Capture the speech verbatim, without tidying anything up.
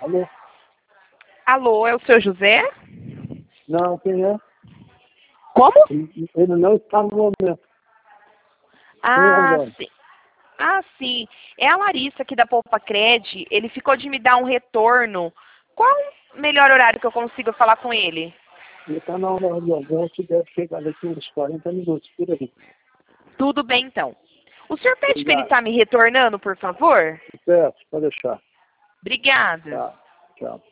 Alô? Alô, é o seu José? Não, quem é? Como? Ele ele não está no momento. Ah, Quem é, sim. Ah, sim. É a Larissa aqui da Poupa Cred. Ele ficou de me dar um retorno. Qual o melhor horário que eu consigo falar com ele? Ele está na hora do almoço e deve chegar daqui uns quarenta minutos, por aí. Tudo bem, então. O senhor pede para ele Obrigado. estar me retornando, por favor? Peço, pode deixar. Obrigada. Tá. Tchau.